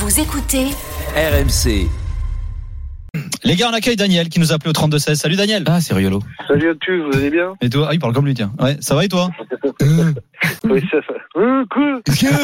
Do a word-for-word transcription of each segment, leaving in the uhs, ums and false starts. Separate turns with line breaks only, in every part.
Vous écoutez
R M C.
Les gars, on accueille Daniel qui nous a appelé au trente-deux seize. Salut Daniel.
Ah, c'est rigolo.
Salut à tous, vous allez bien?
Et toi? Ah, il parle comme lui, tiens. Ouais, ça va et toi?
Oui, ça va. Euh, quoi?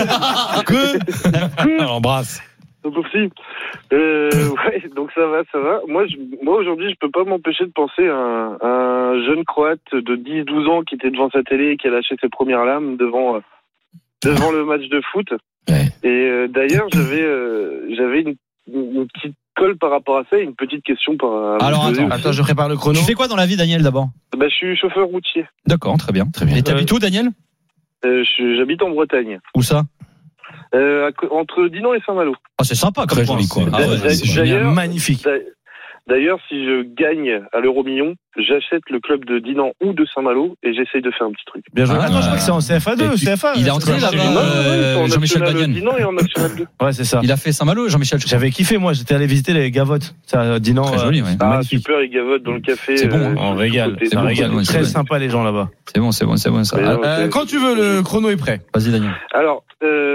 Que On l'embrasse.
C'est possible. Euh, ouais, donc ça va, ça va. Moi, je, moi aujourd'hui, je peux pas m'empêcher de penser à un, à un jeune Croate de dix douze ans qui était devant sa télé et qui a lâché ses premières larmes devant, euh, devant le match de foot.
Ouais.
Et euh, d'ailleurs, j'avais, euh, j'avais une, une petite colle par rapport à ça et une petite question par à vous
Alors,
poser
attends,
aussi.
Attends, je prépare le chrono.
Tu fais quoi dans la vie, Daniel, d'abord?
Bah, je suis chauffeur routier.
D'accord, très bien, très bien. Et t'habites où, Daniel?
Euh, je, j'habite en Bretagne.
Où ça?
Euh, à, entre Dinan et Saint-Malo.
Ah, c'est sympa, comme
Très
point.
joli, quoi.
Ah, ouais,
D'ailleurs,
c'est
d'ailleurs,
magnifique.
d'a- D'ailleurs, si je gagne à l'euro million, j'achète le club de Dinan ou de Saint-Malo et j'essaye de faire un petit truc.
Bien joué.
Ah,
Attends, je crois que c'est en C F A deux,
Et tu-
C F A.
il est entraîné
c'est ça,
là-bas,
j'ai vu.
Non, non,
euh,
non, ils sont en
Jean-Michel
National
Bagnan.
Dinan et en National deux.
Ouais, c'est ça.
Il a fait Saint-Malo, Jean-Michel. je crois.
J'avais kiffé, moi. J'étais allé visiter les Gavottes. Ça, Dinan.
Très joli, ouais.
Ah,
Magnifique.
super, ils gavotent dans le café.
C'est bon,
euh,
hein,
On
sur
régale.
le côté.
C'est un
bon,
régal.
ouais,
Très
c'est
sympa, les gens là-bas.
C'est bon, c'est bon, c'est bon ça.
Ouais,
Ah,
non,
euh,
c'est-
Quand tu veux, le chrono est prêt.
Vas-y, Daniel.
Alors,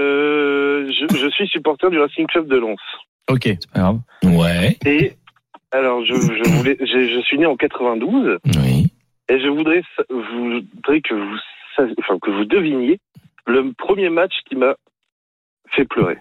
euh, je, je suis supporter du Racing Club de Lens.
Ok.
C'est pas grave.
Ouais.
Et, alors, je, je voulais, je, je suis né en quatre-vingt-douze
Oui.
et je voudrais, sa- vous, voudrais que vous, sa- enfin, que vous deviniez le premier match qui m'a fait pleurer.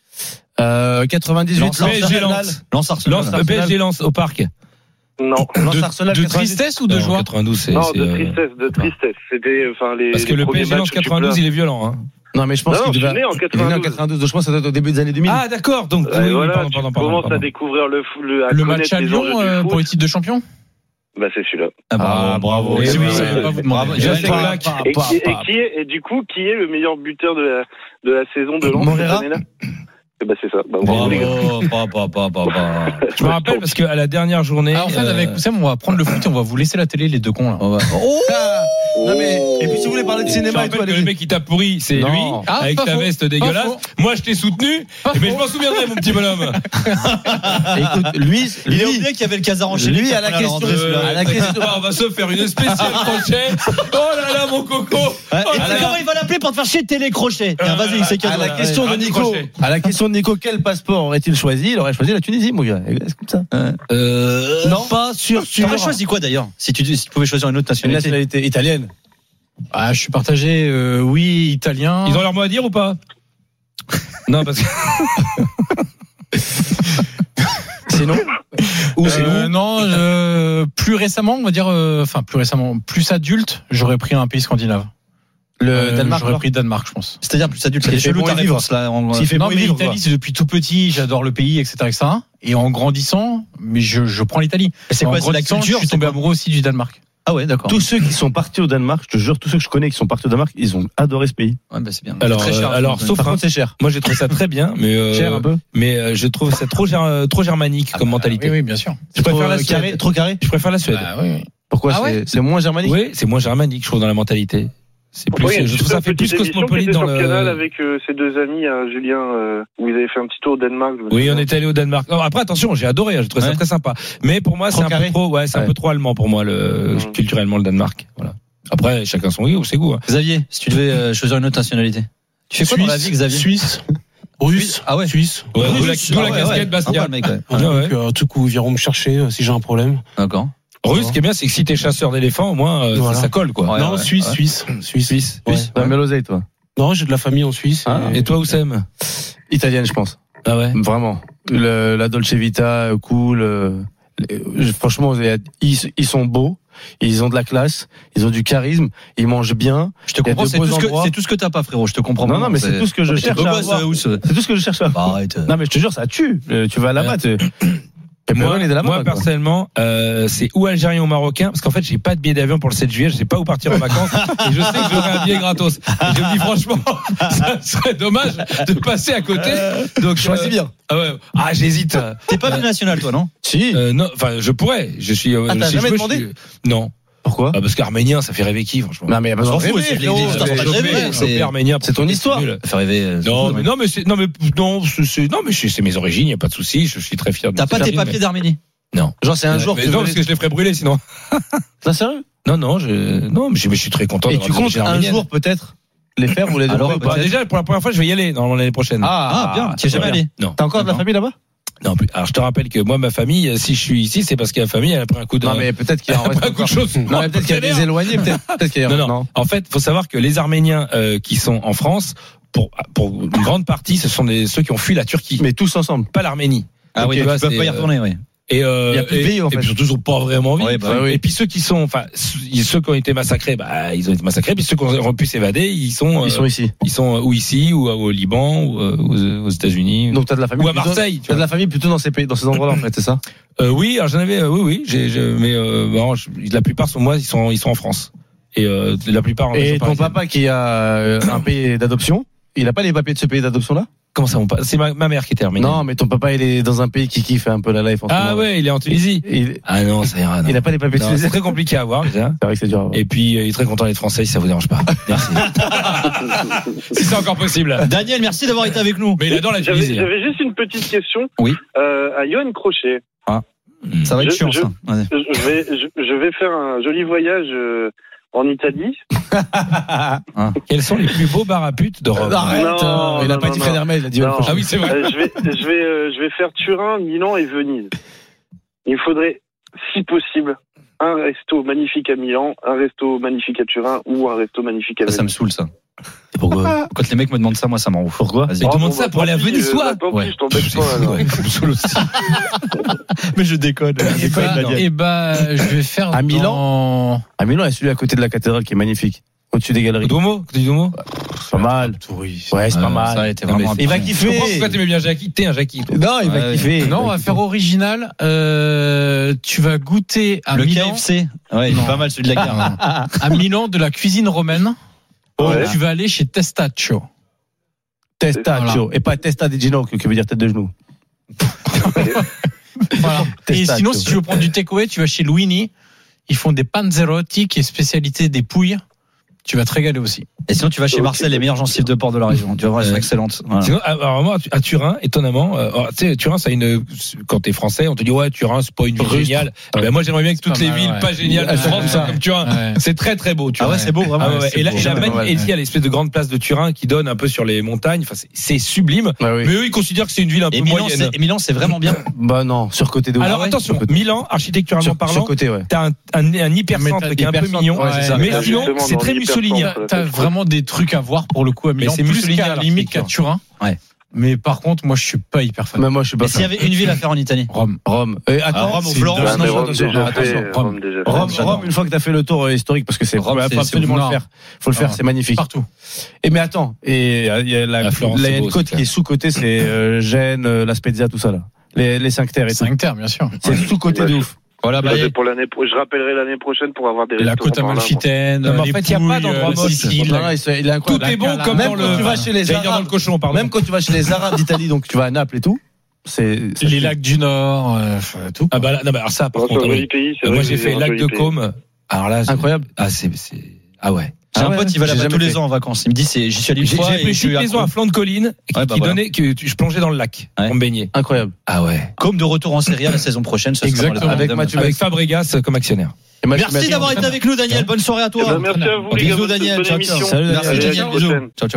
Euh, quatre-vingt-dix-huit.
Lance Arsenal. Lance Arsenal.
Lance P S G Lance au parc.
Non.
Lance Arsenal.
De
quatre-vingt-dix.
tristesse ou de joie?
quatre-vingt-douze, c'est.
Non,
c'est,
de
euh,
tristesse, de tristesse. C'était, enfin, les.
Parce que
les
le
premiers
P S G Lens
matchs où tu
quatre-vingt-douze,
pleures.
il est violent. Hein.
Non, mais je pense
Non,
qu'il
je
devait.
suis né en
Il est né en
quatre-vingt-douze.
quatre-vingt-douze. Donc je pense que ça doit être au début des années deux mille.
Ah, d'accord. Donc,
Ouais,
oui, oui,
voilà,
pardon,
tu
pardon, pardon,
commences
pardon.
à découvrir le, fou- le, à
Le
connaître
match à
les
Lyon
enjeux du
euh,
foot.
pour les titres de champion?
Bah, c'est celui-là.
Ah, bravo.
Eh
C'est
oui,
vrai.
ça va pas vous demander.
Bravo.
Je
Et
sais
là,
que-
Et, qui, et qui est, et du coup, qui est le meilleur buteur de la, de la saison de Lens cette
Moreira
année-là? Eh ben, c'est ça. Bah, bravo, les gars.
Bravo, pas, pas, pas, pas, pas.
Je me rappelle parce qu'à la dernière journée.
Ah, en fait,
euh,
avec Oussem, on va prendre le foot et on va vous laisser la télé, les deux cons, là.
On va- Oh
Non, mais. Et puis si vous voulez parler de
je
cinéma et
rappelle
tout,
que le
allez.
mec qui t'a pourri, c'est
Non.
lui,
Ah,
avec
pas
ta
faux.
veste
Pas
dégueulasse.
faux.
Moi, je t'ai soutenu,
Pas
mais je
faux.
m'en souviendrai, mon petit bonhomme.
Écoute, lui,
Il est
lui,
oublié qu'il y avait le casar enchaîné.
lui,
qui
à la
apprenait
question-
rentrée, celui-là.
à la question-
On va se faire une spéciale crochet. Oh là là, mon coco.
Ouais,
Oh
et
là là.
comment il va l'appeler pour te faire chier télécrochet? Tiens, vas-y, c'est
à
cadeau.
la question de
Radio
Nico,
Crochet.
à la question de Nico, quel passeport aurait-il choisi? Il aurait choisi la Tunisie, mon gars. C'est comme ça.
Euh,
Non, pas sûr, sûr.
T'aurais choisi quoi d'ailleurs? Si tu, si tu pouvais choisir une autre
Une
nationalité.
nationalité italienne.
Ah, je suis partagé, euh, oui, italien.
Ils ont leur mot à dire ou pas? Non, parce que.
Sinon? Ou c'est
Euh,
où?
non, je- plus récemment, on va dire, euh, enfin, plus récemment, plus adulte, j'aurais pris un pays scandinave.
Le
Euh,
Danemark.
J'aurais
alors
pris Danemark, je pense.
C'est-à-dire plus adulte.
S'il
C'est
fait
chelou
bon
ta
y vivre.
réponse là. en-
S'il fait
Non,
bon y
mais
vivre,
l'Italie,
quoi.
c'est depuis tout petit, j'adore le pays, et cetera, et cetera. Et en grandissant, mais je, je prends l'Italie.
Et c'est
En
quoi, c'est la
grandissant,
culture,
je suis
c'est
tombé
quoi
amoureux aussi du Danemark.
Ah ouais, d'accord.
Tous ceux qui sont partis au Danemark, je te jure, tous ceux que je connais qui sont partis au Danemark, ils ont adoré ce pays.
Ouais, bah c'est bien.
Alors,
Très cher,
euh, alors,
hein,
sauf
Par
un-
contre, c'est cher.
moi, j'ai trouvé ça très bien, mais euh,
Cher un peu.
mais euh, je trouve ça trop ger- trop germanique comme mentalité.
Oui, oui, bien sûr.
Je préfère
Trop,
la
euh,
Suède.
carré, trop carré.
Je préfère la Suède.
Bah, oui, oui.
Pourquoi?
Ah
c'est,
ouais
c'est moins germanique?
Oui, c'est moins germanique, je trouve, dans la mentalité. C'est plus,
Oui, il y a une
je trouve ça
super
fait plus
petite émission
cosmopolite
qui était
dans
sur
le.
Canal avec euh, ses deux amis, hein, Julien, euh, où ils avaient fait un petit tour au Danemark. je me
Oui,
souviens.
on est allé au Danemark. Non, après, attention, j'ai adoré, hein, j'ai trouvé
Ouais.
ça très sympa. Mais pour moi,
Trop
c'est un
carré.
peu trop, ouais, c'est un
Ouais.
peu trop allemand pour moi, le,
Mmh.
culturellement, le Danemark. Voilà. Après, chacun son goût, ses goûts. Hein.
Xavier, si tu devais euh, choisir une autre nationalité. Tu fais quoi dans la vie, Xavier?
Suisse. Russe.
Ah ouais.
Suisse.
Ouais, d'où la,
Russe.
d'où
Ah
la
ouais,
casquette
ouais.
Bastia.
Sympa, le mec, ouais.
Ah ouais.
Un truc où ils viendront me chercher euh, si j'ai un problème.
D'accord.
Russe, ce qui est bien, c'est que si t'es chasseur d'éléphants, au moins, euh,
Voilà.
ça, ça colle, quoi.
Ouais,
non,
ouais,
Suisse,
ouais.
Suisse, Suisse,
Suisse.
Ouais.
T'as un l'oseille, toi.
Non, j'ai de la famille en Suisse.
Ah.
et-
Et toi, Oussem?
Italienne, je pense.
Ah ouais.
Vraiment. Le, la Dolce Vita, euh, cool. euh, les- franchement, ils, ils sont beaux. Ils ont de la classe. Ils ont du charisme. Ils mangent bien.
Je te
Il y a
comprends,
de
c'est
beaux
tout, ce que,
endroits.
c'est tout ce que t'as pas, frérot. Je te comprends.
Non,
vraiment,
non, mais c'est tout ce que je
Mais t'es
cherche
beau
à
gosse,
avoir.
euh, Ous.
C'est tout ce que je cherche à
Bah,
avoir.
arrête.
Non, mais je te jure, ça tue. Euh, Tu vas là-bas, tu-
Moi,
on est de là-bas,
moi
quoi.
personnellement, euh, c'est ou algérien ou marocain, parce qu'en fait, j'ai pas de billet d'avion pour le sept juillet, je sais pas où partir en vacances, et je sais que j'aurai un billet gratos. Et je me dis franchement, ça serait dommage de passer à côté. Donc,
Choisis
euh,
bien.
Ah ouais, ah j'hésite.
T'es pas binational, toi, non?
Si.
Euh, non, enfin, je pourrais. Je suis. euh,
Ah, t'as
si
jamais
je veux,
demandé
je suis- Non,
Pourquoi?
ah, parce qu'arménien, ça fait rêver qui, franchement.
Non, mais
On s'en fout,
rêver,
c'est
frérot.
les- les-
C'est-
c'est-
Choper,
c'est-
choper arménien,
c'est ton histoire.
nul.
Ça fait rêver. euh,
Non,
c'est-
mais non, mais c'est, non, mais non, c'est, c'est- non, mais c'est c'est mes origines, y a pas de souci. Je suis très fier. de
T'as
mes
pas tes
origines,
papiers
mais-
d'Arménie?
Non.
Genre, c'est un jour,
Mais
tu
non,
veux
parce
les-
que je les ferais brûler sinon.
T'es sérieux?
Non, non, je, non, mais je, mais je suis très content.
Et
d'avoir
tu
des
comptes
origines
un
arméniennes.
jour, peut-être, les faire ou les
Alors,
deux
bah,
Bah, déjà, pour la première fois, je vais y aller dans l'année prochaine.
Ah, bien. Tu es jamais allé?
Non.
T'as encore de la
D'accord.
famille là-bas?
Non, plus. Alors, je te rappelle que moi, ma famille, si je suis ici, c'est parce que la famille, elle a pris un coup de.
Non, mais peut-être qu'il y a
elle a pris un coup de chose.
Non, mais peut-être qu'il y a des éloignés, peut-être, peut-être qu'il y a
Non, non. En fait, faut savoir que les Arméniens euh, qui sont en France, pour pour une grande partie, ce sont des ceux qui ont fui la Turquie,
Mais tous ensemble.
pas l'Arménie.
Ah
Donc,
oui,
tu
donc
vois,
tu peux
c'est,
pas y
euh,
retourner, oui.
Et euh,
Il y a plus de
et,
pays, en
et
fait.
puis surtout, ils ont pas vraiment envie.
Ouais, bah
oui.
Et puis ceux qui sont, enfin, ceux qui ont été massacrés, bah, ils ont été massacrés. Puis ceux qui ont pu s'évader, ils sont,
Ils sont
euh,
ici.
ils sont ou ici, ou au Liban, ou euh, aux, aux États-Unis,
Donc t'as de la famille.
ou à
plutôt-
Marseille. Tu
T'as de
vois.
la famille plutôt dans ces pays, dans ces endroits-là, en fait, c'est ça?
Euh, oui, alors j'en avais, euh, oui, oui, j'ai, j'ai- mais euh, bon, je- la plupart sont moi, ils sont, ils sont en France. Et euh, la plupart. En
Et
région
ton
parisienne.
papa qui a euh, un pays d'adoption, il a pas les papiers de ce pays d'adoption-là?
Comment ça, mon papa C'est ma, ma mère qui est arménienne.
Non, mais ton papa, il est dans un pays qui kiffe un peu la life en ce
Ah
moment.
ouais, il est en Tunisie.
Il,
Ah non, ça ira. Non.
il a pas les papiers de
Non,
Tunisie.
c'est très compliqué à avoir déjà.
C'est vrai que c'est dur à voir.
Et puis euh, il est très content d'être français, si ça vous dérange pas. Merci. Si c'est encore possible.
Daniel, merci d'avoir été avec nous.
Mais il adore la
J'avais,
Tunisie. hein.
j'avais juste une petite question.
Oui.
Euh, à Johan Crochet.
Hmm.
Ça va être
Je-
chiant,
je-
ça. Ouais.
Je je vais, je, je vais faire un joli voyage euh, en Italie.
Quels sont les plus beaux bars à putes de Rome?
Arrête,
Non,
euh, il a
non,
pas
non,
dit
non.
Fred Hermel, il a dit
Non.
autre chose.
Ah oui, c'est vrai.
Euh, je vais, je vais, euh, je vais faire Turin, Milan et Venise. Il faudrait, si possible, un resto magnifique à Milan, un resto magnifique à Turin ou un resto magnifique à
Ça, ça me
Venise.
saule, ça.
Pourquoi?
Quand les mecs me demandent ça, moi, ça m'en ouf.
Pourquoi?
Vas-y.
Mais
Oh,
demande
bon,
ça
bah,
pour aller à
tant pis,
Venise,
euh,
toi.
bah, tant pis,
Ouais.
je t'embête pas. alors.
Ouais, ça me saoule aussi.
Mais je déconne. Je
Et
déconne,
bah,
Daniel.
et bah, je vais faire
À Milan
dans-
À Milan, il y a celui à côté de la cathédrale qui est magnifique. Au-dessus des galeries.
Duomo, côté du Duomo.
C'est pas mal.
Touriste.
Ouais, c'est pas
Euh,
mal.
Ça a été
Non,
vraiment
mais
Il va
impressionnant.
Je comprends
kiffer.
pourquoi t'aimais bien Jackie. T'es un Jackie, toi.
Non, il va
Ouais,
kiffer.
Non, on va faire original. Euh, tu vas goûter à
Le
Milan,
K F C. Ouais, il est
Non.
pas mal, celui de la gare.
à Milan de la cuisine romaine.
Ouais.
Tu vas aller chez Testaccio.
Testaccio. Et pas testa di ginocchio, qui veut dire tête de genou.
Voilà. Et
Testaccio.
sinon, si tu veux prendre du takeaway, tu vas chez Luini. Ils font des panzerotti, qui est spécialité des pouilles. Tu vas te régaler aussi.
Et sinon, tu vas chez
Ok.
Marcel, les meilleurs gencives de porc de la région. Tu vas voir, elles sont
Ouais.
excellentes. Voilà.
Sinon, alors moi, à Turin, étonnamment, euh, alors, tu sais, Turin, ça a une, quand t'es français, on te dit ouais, Turin, c'est pas une ville
Rustre.
géniale.
Ouais.
Ben moi, j'aimerais bien que toutes
pas
les
mal,
villes
ouais.
pas géniales de
Elles sont
France
comme
soient
ça.
comme Turin.
Ouais.
C'est très très beau, Turin.
Ah ouais, c'est beau, vraiment.
Ah ouais, ouais.
C'est
Et là,
beau.
et la
Ouais,
même-
ouais.
et il y a l'espèce de grande place de Turin qui donne un peu sur les montagnes. Enfin, c'est- c'est sublime.
Ouais, oui.
Mais eux, ils considèrent que c'est une ville un peu
Et Milan,
moyenne.
c'est, et Milan, c'est vraiment bien.
Bah non, surcoté de ouf.
Alors
Ah ouais,
attention,
surcoté.
Milan, architecturalement
Sur,
parlant,
surcoté, ouais.
t'as un, un, un hypercentre
Mais
qui est un peu
t'as
mignon.
ouais, c'est ça.
Mais
Ah,
sinon,
justement,
c'est
dans
très
l'hypercentre.
mussolinien.
T'as vraiment des trucs à voir pour le coup à Milan.
c'est
Plus
mussolinien,
qu'à la limite qu'à
l'architecture.
Turin.
Ouais.
Mais par contre, moi, je suis pas hyper fan.
Mais moi, je suis pas
Mais s'il y
fan.
avait une ville à faire en Italie.
Rome.
Rome. Euh,
Ah,
attends,
Rome ou
c'est
Florence,
dingue.
Ah, mais
non,
Rome
attention,
déjà
attention,
fait,
Rome.
Rome déjà fait.
Rome,
J'adore.
Rome, une fois que t'as fait le tour euh, historique, parce que c'est,
Rome,
faut
c'est-
absolument
c'est
le
ouf.
faire. Faut le faire,
Ah.
c'est magnifique.
Partout.
Et mais attends, et euh, il y a la,
La Florence,
là, il y a
c'est
une
beau,
côte
c'est
qui est sous-côté, c'est euh, Gênes, euh, la Spezia, tout ça là. Les, les cinq terres et tout.
cinq terres, bien sûr.
C'est sous-côté
Ouais.
de ouf.
Voilà, bah,
Pour l'année, pro- je rappellerai l'année prochaine pour avoir des
La
restaurants
côte
par là, moi.
amalfitaine.
Non, mais en
les
fait, il y a pas
Pouilles,
d'endroit
euh,
moche.
Sicile.
Non, non, il, se- il est incroyable.
Tout est bon
La
comme
Même
dans
quand
le.
tu vas chez les
J'allais dire dans
Arabes,
le cochon, pardon.
même quand tu vas chez les Arabes d'Italie, donc tu vas à Naples et tout, c'est, c'est-
Les lacs du Nord, euh, enfin, tout.
Ah bah là, non, mais alors ça, par
Non, c'est
contre,
un
oui.
joli pays. c'est
Euh,
vrai
moi
que
j'ai
c'est
fait
un
lac
joli
de
pays.
Côme. Alors là, c'est-
incroyable.
Ah c'est c'est ah ouais.
j'ai un
Ah ouais,
pote, il va
j'ai
là-bas
jamais
tous les
fait.
ans en vacances. Il me dit, c'est, j'y suis allé une
J'ai
fois.
j'ai
et
fait
je
chute
suis
maison
accro.
à flanc de colline qui,
Ouais, bah
qui
voilà.
donnait que tu- je plongeais dans le lac
Ouais.
pour me baigner.
Incroyable.
Ah ouais.
Comme de retour en Serie A la saison prochaine. Ce sera dans
Exactement.
le
Avec
Tandem.
Mathieu
Avec Fabregas comme actionnaire.
Et moi, je
Merci
suis
d'avoir été avec nous, Daniel. Bonne soirée à
Eh ben,
toi.
merci à vous, les gars.
Bisous,
bonne-
Daniel.
bonne
Ciao,
émission.
ciao. Salut,
Allez,
Daniel.
à la
Bisous.
prochaine.
Ciao, ciao.